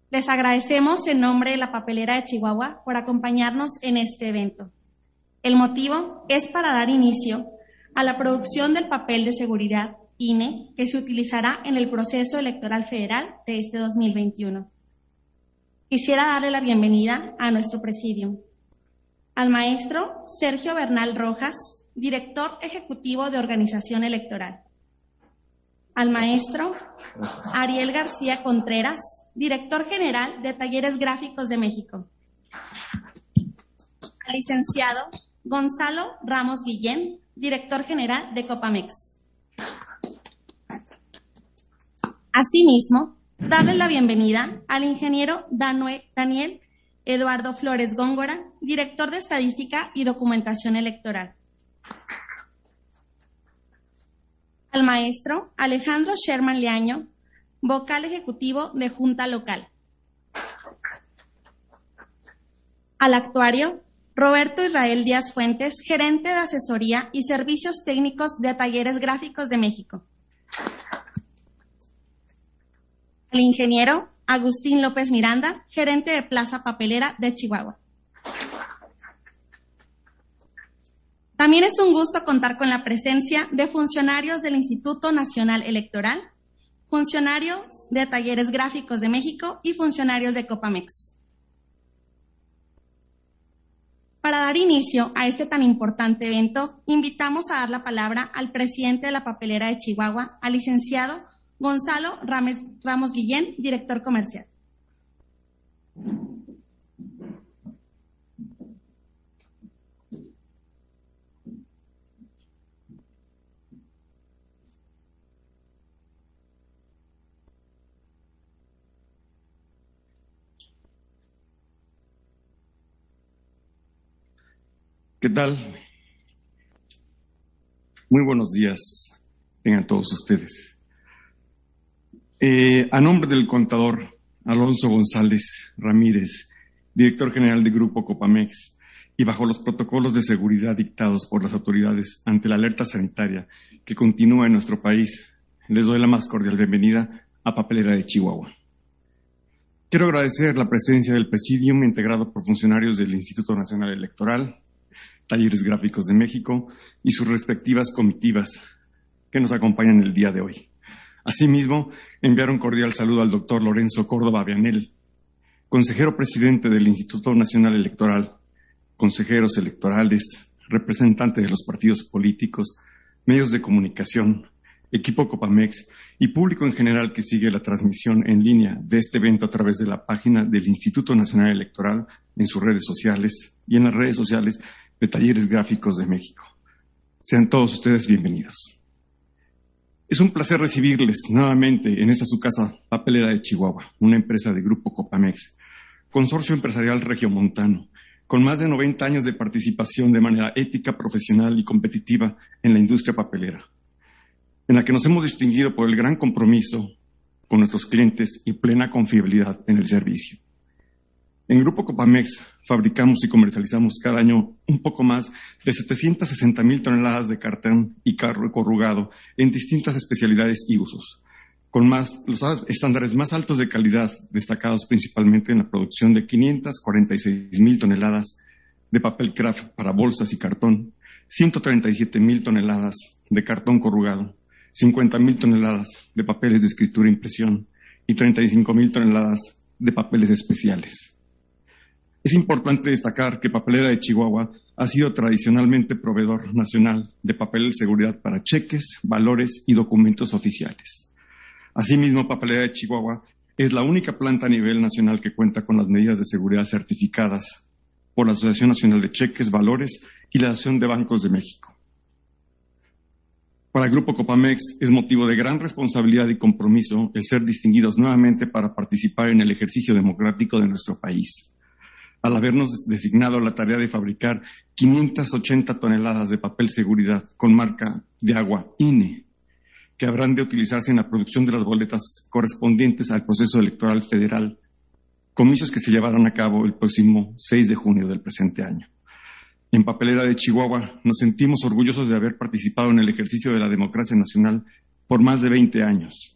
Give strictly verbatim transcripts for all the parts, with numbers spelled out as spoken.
Les agradecemos en nombre de la Papelera de Chihuahua por acompañarnos en este evento. El motivo es para dar inicio a la producción del papel de seguridad I N E que se utilizará en el proceso electoral federal de este dos mil veintiuno. Quisiera darle la bienvenida a nuestro presidium, al maestro Sergio Bernal Rojas, director ejecutivo de Organización Electoral, al maestro Ariel García Contreras, director general de Talleres Gráficos de México, al licenciado Gonzalo Ramos Guillén, director general de Copamex. Asimismo, darle la bienvenida al ingeniero Daniel Eduardo Flores Góngora, director de Estadística y Documentación Electoral, al maestro Alejandro Sherman Leaño, vocal ejecutivo de Junta Local, al actuario Roberto Israel Díaz Fuentes, gerente de asesoría y servicios técnicos de Talleres Gráficos de México, al ingeniero Agustín López Miranda, gerente de Plaza Papelera de Chihuahua. También es un gusto contar con la presencia de funcionarios del Instituto Nacional Electoral, funcionarios de Talleres Gráficos de México y funcionarios de Copamex. Para dar inicio a este tan importante evento, invitamos a dar la palabra al presidente de la Papelera de Chihuahua, al licenciado Gonzalo Rames, Ramos Guillén, director comercial. ¿Qué tal? Muy buenos días tengan todos ustedes. Eh, a nombre del contador Alonso González Ramírez, director general de Grupo Copamex, y bajo los protocolos de seguridad dictados por las autoridades ante la alerta sanitaria que continúa en nuestro país, les doy la más cordial bienvenida a Papelera de Chihuahua. Quiero agradecer la presencia del Presidium integrado por funcionarios del Instituto Nacional Electoral, Talleres Gráficos de México y sus respectivas comitivas que nos acompañan el día de hoy. Asimismo, enviar un cordial saludo al doctor Lorenzo Córdoba Vianel, consejero presidente del Instituto Nacional Electoral, consejeros electorales, representantes de los partidos políticos, medios de comunicación, equipo Copamex y público en general que sigue la transmisión en línea de este evento a través de la página del Instituto Nacional Electoral, en sus redes sociales y en las redes sociales de Talleres Gráficos de México. Sean todos ustedes bienvenidos. Es un placer recibirles nuevamente en esta su casa Papelera de Chihuahua, una empresa de Grupo Copamex, consorcio empresarial regiomontano, con más de noventa años de participación de manera ética, profesional y competitiva en la industria papelera, en la que nos hemos distinguido por el gran compromiso con nuestros clientes y plena confiabilidad en el servicio. En Grupo Copamex fabricamos y comercializamos cada año un poco más de setecientas sesenta mil toneladas de cartón y carro corrugado en distintas especialidades y usos, con más, los estándares más altos de calidad destacados principalmente en la producción de quinientas cuarenta y seis mil toneladas de papel craft para bolsas y cartón, ciento treinta y siete mil toneladas de cartón corrugado, cincuenta mil toneladas de papeles de escritura e impresión y treinta y cinco mil toneladas de papeles especiales. Es importante destacar que Papelera de Chihuahua ha sido tradicionalmente proveedor nacional de papel de seguridad para cheques, valores y documentos oficiales. Asimismo, Papelera de Chihuahua es la única planta a nivel nacional que cuenta con las medidas de seguridad certificadas por la Asociación Nacional de Cheques, Valores y la Asociación de Bancos de México. Para el Grupo Copamex es motivo de gran responsabilidad y compromiso el ser distinguidos nuevamente para participar en el ejercicio democrático de nuestro país, al habernos designado la tarea de fabricar quinientas ochenta toneladas de papel seguridad con marca de agua I N E, que habrán de utilizarse en la producción de las boletas correspondientes al proceso electoral federal, comicios que se llevarán a cabo el próximo seis de junio del presente año. En Papelera de Chihuahua nos sentimos orgullosos de haber participado en el ejercicio de la democracia nacional por más de veinte años,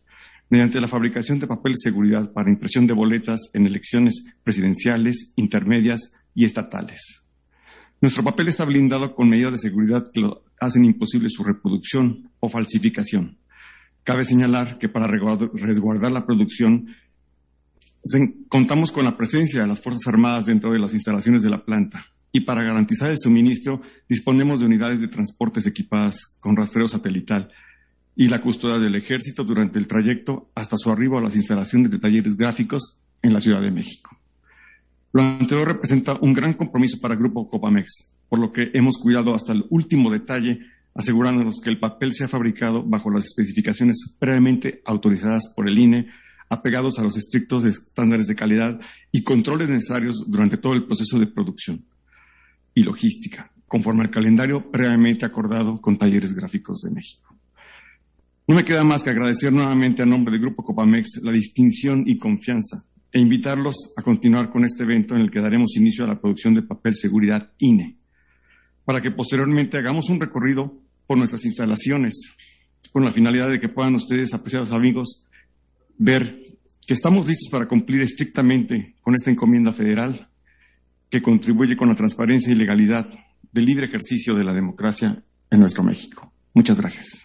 mediante la fabricación de papel de seguridad para impresión de boletas en elecciones presidenciales, intermedias y estatales. Nuestro papel está blindado con medidas de seguridad que lo hacen imposible su reproducción o falsificación. Cabe señalar que para resguardar la producción contamos con la presencia de las Fuerzas Armadas dentro de las instalaciones de la planta y para garantizar el suministro disponemos de unidades de transportes equipadas con rastreo satelital y la custodia del Ejército durante el trayecto hasta su arribo a las instalaciones de talleres gráficos en la Ciudad de México. Lo anterior representa un gran compromiso para el Grupo Copamex, por lo que hemos cuidado hasta el último detalle, asegurándonos que el papel sea fabricado bajo las especificaciones previamente autorizadas por el I N E, apegados a los estrictos estándares de calidad y controles necesarios durante todo el proceso de producción y logística, conforme al calendario previamente acordado con Talleres Gráficos de México. No me queda más que agradecer nuevamente a nombre del Grupo Copamex la distinción y confianza e invitarlos a continuar con este evento en el que daremos inicio a la producción de papel seguridad I N E, para que posteriormente hagamos un recorrido por nuestras instalaciones, con la finalidad de que puedan ustedes, apreciados amigos, ver que estamos listos para cumplir estrictamente con esta encomienda federal que contribuye con la transparencia y legalidad del libre ejercicio de la democracia en nuestro México. Muchas gracias.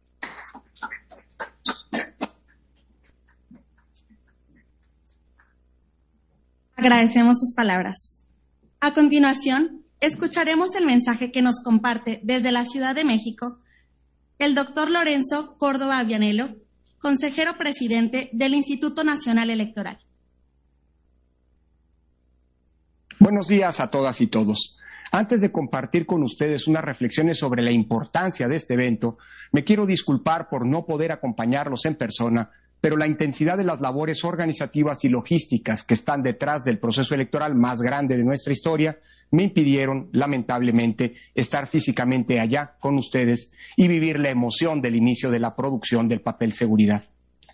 Agradecemos sus palabras. A continuación, escucharemos el mensaje que nos comparte desde la Ciudad de México el doctor Lorenzo Córdoba Vianello, consejero presidente del Instituto Nacional Electoral. Buenos días a todas y todos. Antes de compartir con ustedes unas reflexiones sobre la importancia de este evento, me quiero disculpar por no poder acompañarlos en persona, pero la intensidad de las labores organizativas y logísticas que están detrás del proceso electoral más grande de nuestra historia me impidieron, lamentablemente, estar físicamente allá con ustedes y vivir la emoción del inicio de la producción del papel seguridad.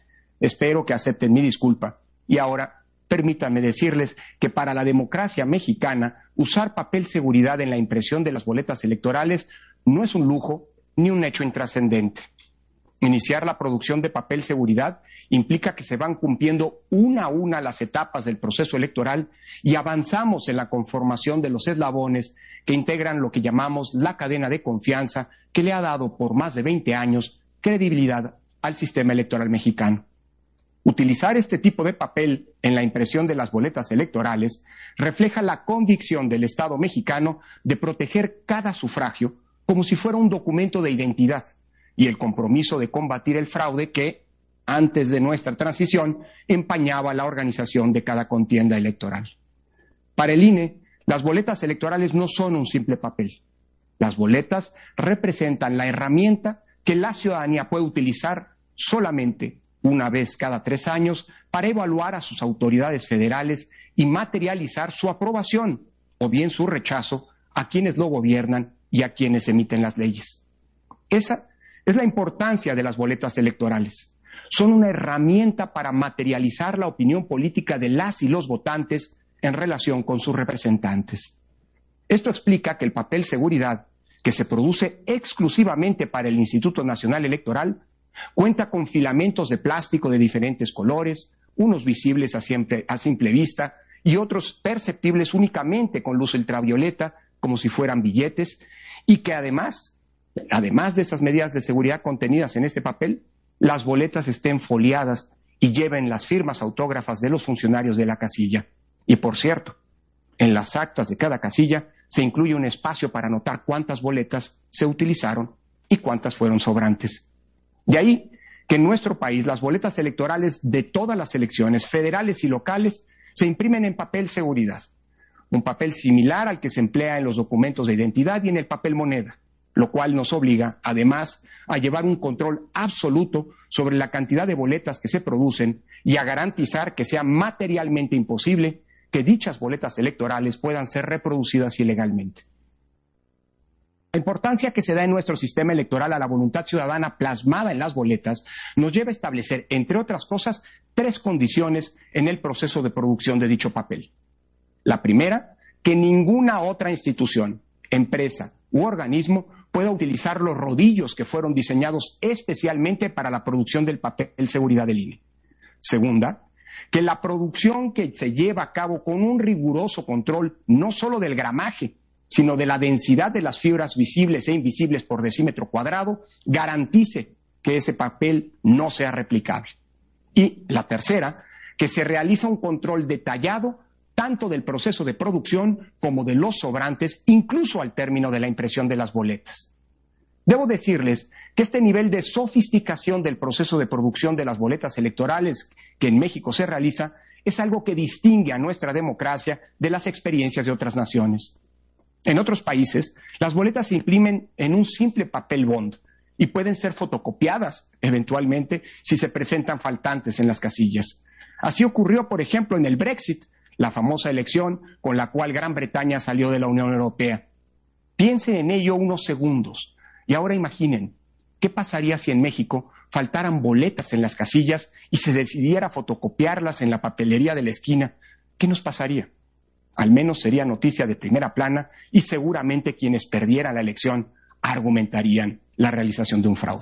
Espero que acepten mi disculpa. Y ahora, permítanme decirles que para la democracia mexicana, usar papel seguridad en la impresión de las boletas electorales no es un lujo ni un hecho intrascendente. Iniciar la producción de papel seguridad implica que se van cumpliendo una a una las etapas del proceso electoral y avanzamos en la conformación de los eslabones que integran lo que llamamos la cadena de confianza que le ha dado por más de veinte años credibilidad al sistema electoral mexicano. Utilizar este tipo de papel en la impresión de las boletas electorales refleja la convicción del Estado mexicano de proteger cada sufragio como si fuera un documento de identidad y el compromiso de combatir el fraude que, antes de nuestra transición, empañaba la organización de cada contienda electoral. Para el I N E, las boletas electorales no son un simple papel. Las boletas representan la herramienta que la ciudadanía puede utilizar solamente una vez cada tres años para evaluar a sus autoridades federales y materializar su aprobación o bien su rechazo a quienes lo gobiernan y a quienes emiten las leyes. Esa es la importancia de las boletas electorales. Son una herramienta para materializar la opinión política de las y los votantes en relación con sus representantes. Esto explica que el papel seguridad, que se produce exclusivamente para el Instituto Nacional Electoral, cuenta con filamentos de plástico de diferentes colores, unos visibles a, siempre, a simple vista y otros perceptibles únicamente con luz ultravioleta, como si fueran billetes, y que además, además de esas medidas de seguridad contenidas en este papel, las boletas estén foliadas y lleven las firmas autógrafas de los funcionarios de la casilla. Y por cierto, en las actas de cada casilla se incluye un espacio para anotar cuántas boletas se utilizaron y cuántas fueron sobrantes. De ahí que en nuestro país las boletas electorales de todas las elecciones federales y locales se imprimen en papel seguridad, un papel similar al que se emplea en los documentos de identidad y en el papel moneda, lo cual nos obliga, además, a llevar un control absoluto sobre la cantidad de boletas que se producen y a garantizar que sea materialmente imposible que dichas boletas electorales puedan ser reproducidas ilegalmente. La importancia que se da en nuestro sistema electoral a la voluntad ciudadana plasmada en las boletas nos lleva a establecer, entre otras cosas, tres condiciones en el proceso de producción de dicho papel. La primera, que ninguna otra institución, empresa u organismo pueda utilizar los rodillos que fueron diseñados especialmente para la producción del papel seguridad del I N E. Segunda, que la producción que se lleva a cabo con un riguroso control no solo del gramaje, sino de la densidad de las fibras visibles e invisibles por decímetro cuadrado, garantice que ese papel no sea replicable. Y la tercera, que se realiza un control detallado tanto del proceso de producción como de los sobrantes, incluso al término de la impresión de las boletas. Debo decirles que este nivel de sofisticación del proceso de producción de las boletas electorales que en México se realiza es algo que distingue a nuestra democracia de las experiencias de otras naciones. En otros países, las boletas se imprimen en un simple papel bond y pueden ser fotocopiadas eventualmente si se presentan faltantes en las casillas. Así ocurrió, por ejemplo, en el Brexit, la famosa elección con la cual Gran Bretaña salió de la Unión Europea. Piensen en ello unos segundos y ahora imaginen qué pasaría si en México faltaran boletas en las casillas y se decidiera fotocopiarlas en la papelería de la esquina. ¿Qué nos pasaría? Al menos sería noticia de primera plana y seguramente quienes perdieran la elección argumentarían la realización de un fraude.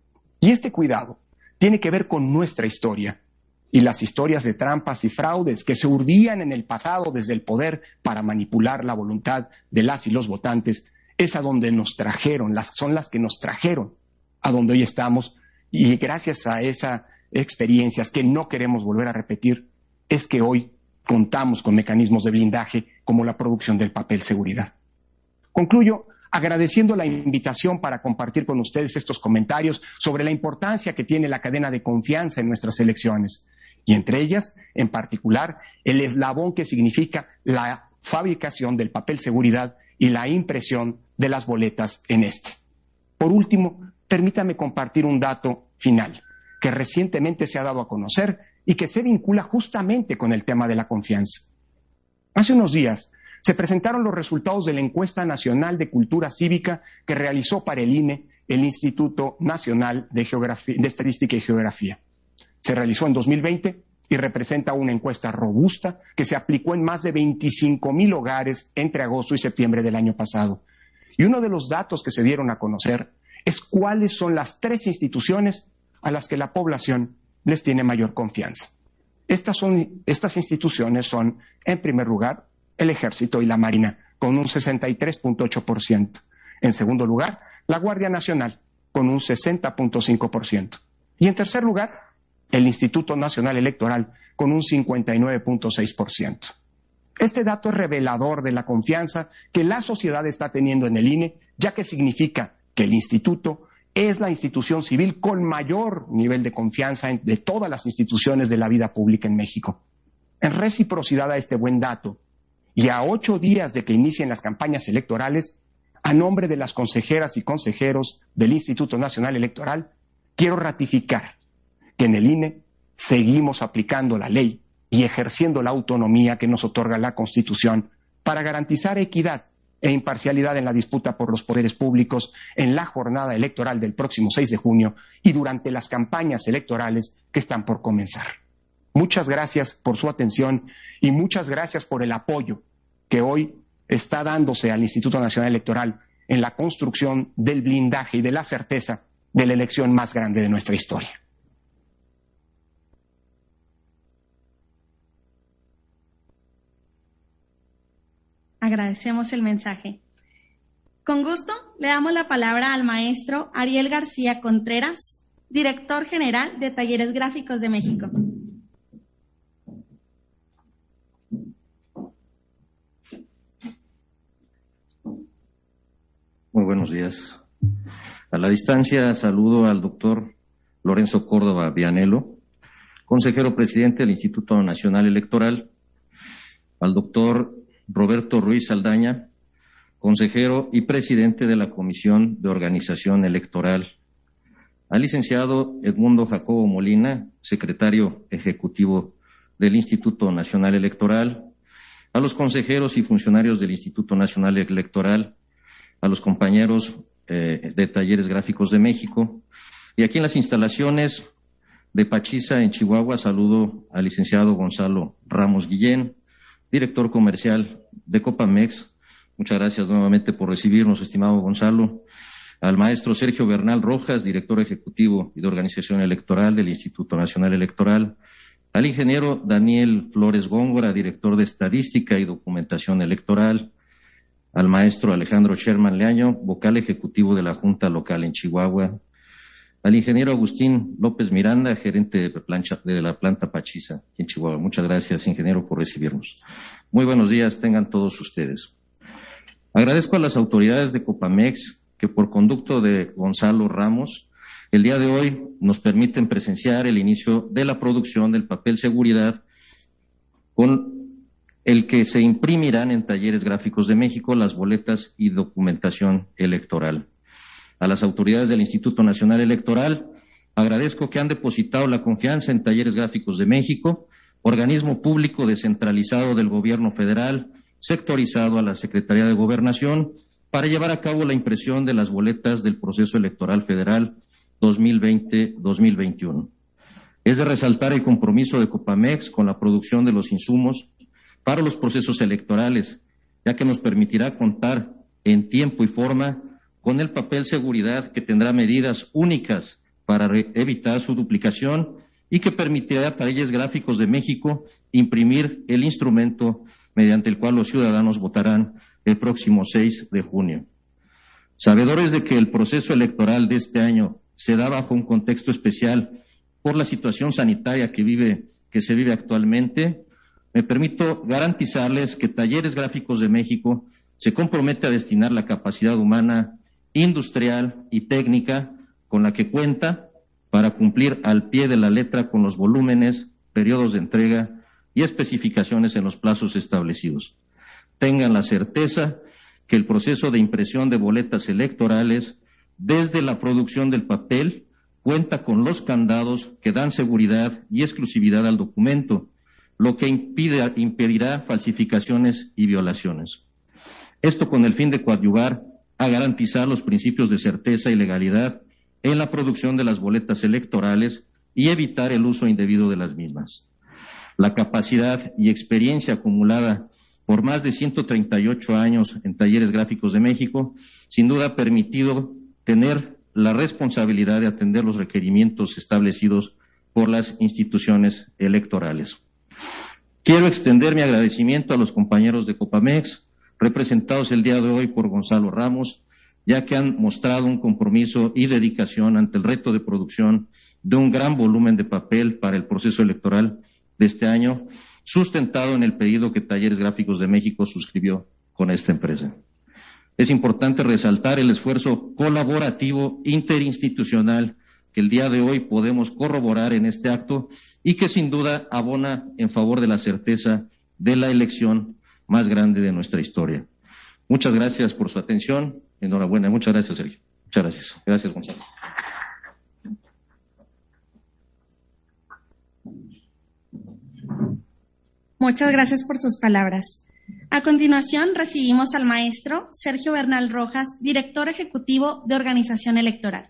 Y este cuidado tiene que ver con nuestra historia y las historias de trampas y fraudes que se urdían en el pasado desde el poder para manipular la voluntad de las y los votantes, es a donde nos trajeron, las, son las que nos trajeron a donde hoy estamos, y gracias a esas experiencias que no queremos volver a repetir, es que hoy contamos con mecanismos de blindaje como la producción del papel seguridad. Concluyo agradeciendo la invitación para compartir con ustedes estos comentarios sobre la importancia que tiene la cadena de confianza en nuestras elecciones, y entre ellas, en particular, el eslabón que significa la fabricación del papel seguridad y la impresión de las boletas en este. Por último, permítame compartir un dato final que recientemente se ha dado a conocer y que se vincula justamente con el tema de la confianza. Hace unos días se presentaron los resultados de la encuesta nacional de cultura cívica que realizó para el I N E el Instituto Nacional de, Geografía, de Estadística y Geografía. Se realizó en dos mil veinte y representa una encuesta robusta que se aplicó en más de veinticinco mil hogares entre agosto y septiembre del año pasado. Y uno de los datos que se dieron a conocer es cuáles son las tres instituciones a las que la población les tiene mayor confianza. Estas, son, estas instituciones son, en primer lugar, el Ejército y la Marina, con un sesenta y tres punto ocho por ciento. En segundo lugar, la Guardia Nacional, con un sesenta punto cinco por ciento. Y en tercer lugar, el Instituto Nacional Electoral, con un cincuenta y nueve punto seis por ciento. Este dato es revelador de la confianza que la sociedad está teniendo en el I N E, ya que significa que el Instituto es la institución civil con mayor nivel de confianza de todas las instituciones de la vida pública en México. En reciprocidad a este buen dato, y a ocho días de que inicien las campañas electorales, a nombre de las consejeras y consejeros del Instituto Nacional Electoral, quiero ratificar que en el I N E seguimos aplicando la ley y ejerciendo la autonomía que nos otorga la Constitución para garantizar equidad e imparcialidad en la disputa por los poderes públicos en la jornada electoral del próximo seis de junio y durante las campañas electorales que están por comenzar. Muchas gracias por su atención y muchas gracias por el apoyo que hoy está dándose al Instituto Nacional Electoral en la construcción del blindaje y de la certeza de la elección más grande de nuestra historia. Agradecemos el mensaje. Con gusto, le damos la palabra al maestro Ariel García Contreras, director general de Talleres Gráficos de México. Muy buenos días. A la distancia saludo al doctor Lorenzo Córdoba Vianello, consejero presidente del Instituto Nacional Electoral, al doctor Roberto Ruiz Saldaña, consejero y presidente de la Comisión de Organización Electoral, al licenciado Edmundo Jacobo Molina, secretario ejecutivo del Instituto Nacional Electoral, a los consejeros y funcionarios del Instituto Nacional Electoral, a los compañeros eh, de Talleres Gráficos de México, y aquí en las instalaciones de Pachiza, en Chihuahua, saludo al licenciado Gonzalo Ramos Guillén, director comercial de Copamex. Muchas gracias nuevamente por recibirnos, estimado Gonzalo. Al maestro Sergio Bernal Rojas, director ejecutivo y de organización electoral del Instituto Nacional Electoral. al ingeniero Daniel Flores Góngora, director de Estadística y Documentación Electoral, al maestro Alejandro Sherman Leaño, vocal ejecutivo de la Junta Local en Chihuahua, al ingeniero Agustín López Miranda, gerente de, plancha, de la planta Pachiza en Chihuahua. Muchas gracias, ingeniero, por recibirnos. Muy buenos días tengan todos ustedes. Agradezco a las autoridades de Copamex que por conducto de Gonzalo Ramos, el día de hoy nos permiten presenciar el inicio de la producción del papel seguridad con el que se imprimirán en Talleres Gráficos de México las boletas y documentación electoral. A las autoridades del Instituto Nacional Electoral agradezco que han depositado la confianza en Talleres Gráficos de México, organismo público descentralizado del gobierno federal, sectorizado a la Secretaría de Gobernación, para llevar a cabo la impresión de las boletas del proceso electoral federal dos mil veinte dos mil veintiuno. Es de resaltar el compromiso de Copamex con la producción de los insumos para los procesos electorales, ya que nos permitirá contar en tiempo y forma con el papel seguridad que tendrá medidas únicas para evitar su duplicación y que permitirá a Talleres Gráficos de México imprimir el instrumento mediante el cual los ciudadanos votarán el próximo seis de junio. Sabedores de que el proceso electoral de este año se da bajo un contexto especial por la situación sanitaria que vive, que se vive actualmente, me permito garantizarles que Talleres Gráficos de México se compromete a destinar la capacidad humana, industrial y técnica con la que cuenta para cumplir al pie de la letra con los volúmenes, periodos de entrega y especificaciones en los plazos establecidos. Tengan la certeza que el proceso de impresión de boletas electorales, desde la producción del papel, cuenta con los candados que dan seguridad y exclusividad al documento, lo que impide, impedirá falsificaciones y violaciones. Esto con el fin de coadyuvar a garantizar los principios de certeza y legalidad en la producción de las boletas electorales y evitar el uso indebido de las mismas. La capacidad y experiencia acumulada por más de ciento treinta y ocho años en Talleres Gráficos de México, sin duda ha permitido tener la responsabilidad de atender los requerimientos establecidos por las instituciones electorales. Quiero extender mi agradecimiento a los compañeros de Copamex, representados el día de hoy por Gonzalo Ramos, ya que han mostrado un compromiso y dedicación ante el reto de producción de un gran volumen de papel para el proceso electoral de este año, sustentado en el pedido que Talleres Gráficos de México suscribió con esta empresa. Es importante resaltar el esfuerzo colaborativo interinstitucional que el día de hoy podemos corroborar en este acto y que sin duda abona en favor de la certeza de la elección más grande de nuestra historia. Muchas gracias por su atención. Enhorabuena. Muchas gracias, Sergio. Muchas gracias. Gracias, Gonzalo. Muchas gracias por sus palabras. A continuación, recibimos al maestro Sergio Bernal Rojas, director ejecutivo de Organización Electoral.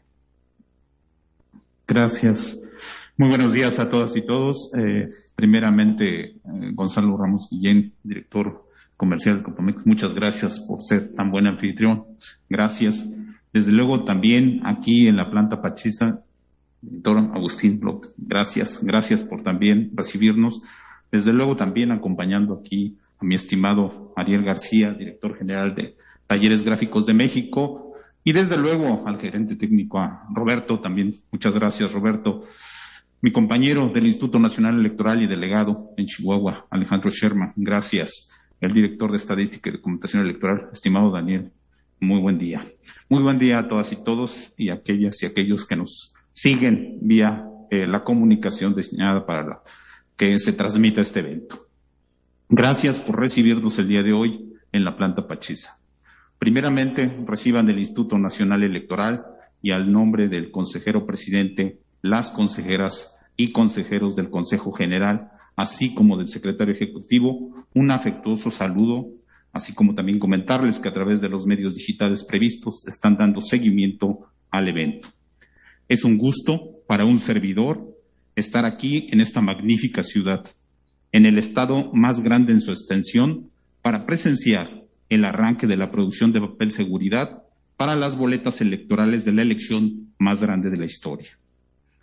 Gracias. Muy buenos días a todas y todos. Eh, primeramente, eh, Gonzalo Ramos Guillén, director comercial de Copamex, muchas gracias por ser tan buen anfitrión. Gracias. Desde luego también aquí en la planta Pachiza, doctor Agustín López, gracias. Gracias por también recibirnos. Desde luego también acompañando aquí a mi estimado Ariel García, director general de Talleres Gráficos de México, y desde luego al gerente técnico, a Roberto, también muchas gracias, Roberto. Mi compañero del Instituto Nacional Electoral y delegado en Chihuahua, Alejandro Sherman, gracias. El director de Estadística y Documentación Electoral, estimado Daniel, muy buen día. Muy buen día a todas y todos y aquellas y aquellos que nos siguen vía eh, la comunicación diseñada para la, que se transmita este evento. Gracias por recibirnos el día de hoy en la planta Pachiza. Primeramente, reciban del Instituto Nacional Electoral y al nombre del consejero presidente, las consejeras y consejeros del Consejo General, así como del secretario ejecutivo, un afectuoso saludo, así como también comentarles que a través de los medios digitales previstos están dando seguimiento al evento. Es un gusto para un servidor estar aquí en esta magnífica ciudad, en el estado más grande en su extensión, para presenciar el arranque de la producción de papel seguridad para las boletas electorales de la elección más grande de la historia.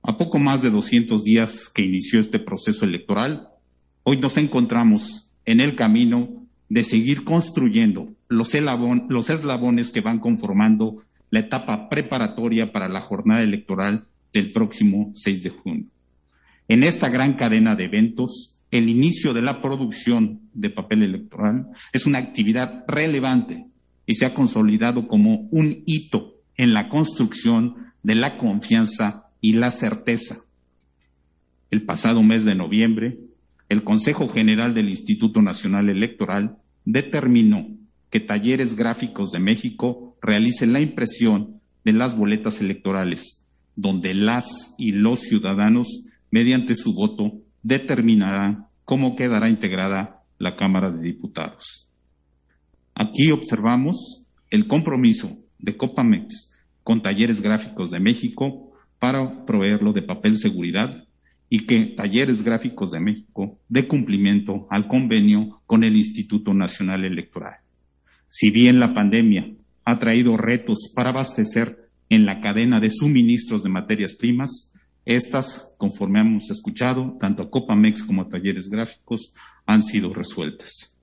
A poco más de doscientos días que inició este proceso electoral, hoy nos encontramos en el camino de seguir construyendo los, elabon, los eslabones que van conformando la etapa preparatoria para la jornada electoral del próximo seis de junio. En esta gran cadena de eventos, el inicio de la producción de papel electoral es una actividad relevante y se ha consolidado como un hito en la construcción de la confianza y la certeza. El pasado mes de noviembre, el Consejo General del Instituto Nacional Electoral determinó que Talleres Gráficos de México realice la impresión de las boletas electorales, donde las y los ciudadanos, mediante su voto, determinarán cómo quedará integrada la Cámara de Diputados. Aquí observamos el compromiso de Copamex con Talleres Gráficos de México para proveerlo de papel seguridad y que Talleres Gráficos de México dé cumplimiento al convenio con el Instituto Nacional Electoral. Si bien la pandemia ha traído retos para abastecer en la cadena de suministros de materias primas, estas, conforme hemos escuchado, tanto a Copamex como a Talleres Gráficos, han sido resueltas.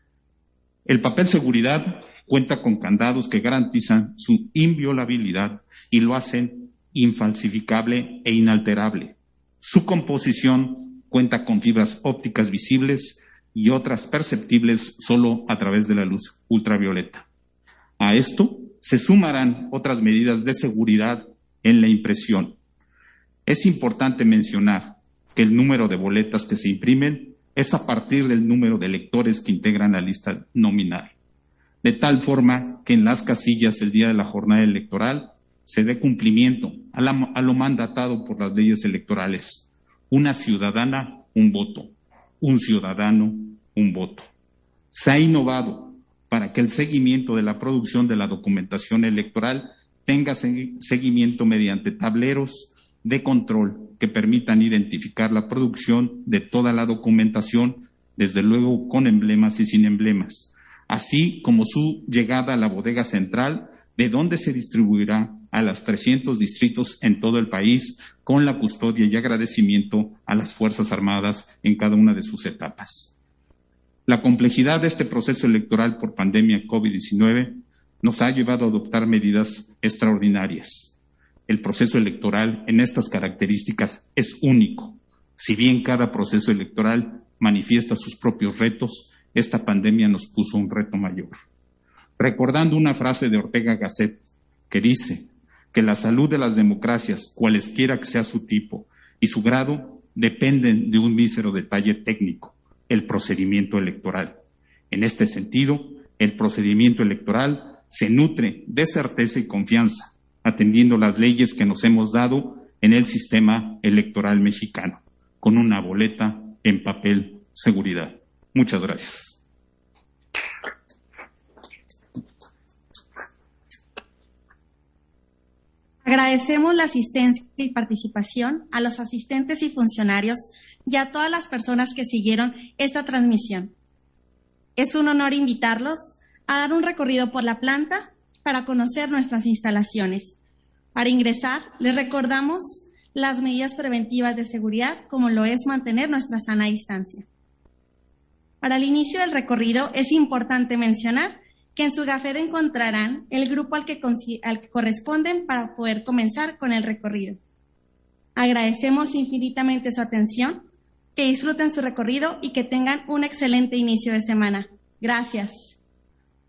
El papel seguridad cuenta con candados que garantizan su inviolabilidad y lo hacen infalsificable e inalterable. Su composición cuenta con fibras ópticas visibles y otras perceptibles solo a través de la luz ultravioleta. A esto se sumarán otras medidas de seguridad en la impresión. Es importante mencionar que el número de boletas que se imprimen es a partir del número de electores que integran la lista nominal, de tal forma que en las casillas el día de la jornada electoral se dé cumplimiento a, la, a lo mandatado por las leyes electorales. Una ciudadana, un voto. Un ciudadano, un voto. Se ha innovado para que el seguimiento de la producción de la documentación electoral tenga seguimiento mediante tableros de control que permitan identificar la producción de toda la documentación, desde luego con emblemas y sin emblemas, así como su llegada a la bodega central, de donde se distribuirá a los trescientos distritos en todo el país, con la custodia y agradecimiento a las Fuerzas Armadas en cada una de sus etapas. La complejidad de este proceso electoral por pandemia COVID diecinueve nos ha llevado a adoptar medidas extraordinarias. El proceso electoral en estas características es único. Si bien cada proceso electoral manifiesta sus propios retos, esta pandemia nos puso un reto mayor. Recordando una frase de Ortega Gasset que dice que la salud de las democracias, cualesquiera que sea su tipo y su grado, dependen de un mísero detalle técnico, el procedimiento electoral. En este sentido, el procedimiento electoral se nutre de certeza y confianza, atendiendo las leyes que nos hemos dado en el sistema electoral mexicano, con una boleta en papel seguridad. Muchas gracias. Agradecemos la asistencia y participación a los asistentes y funcionarios y a todas las personas que siguieron esta transmisión. Es un honor invitarlos a dar un recorrido por la planta para conocer nuestras instalaciones. Para ingresar, les recordamos las medidas preventivas de seguridad, como lo es mantener nuestra sana distancia. Para el inicio del recorrido es importante mencionar que en su gafet encontrarán el grupo al que, al que corresponden para poder comenzar con el recorrido. Agradecemos infinitamente su atención, que disfruten su recorrido y que tengan un excelente inicio de semana. Gracias.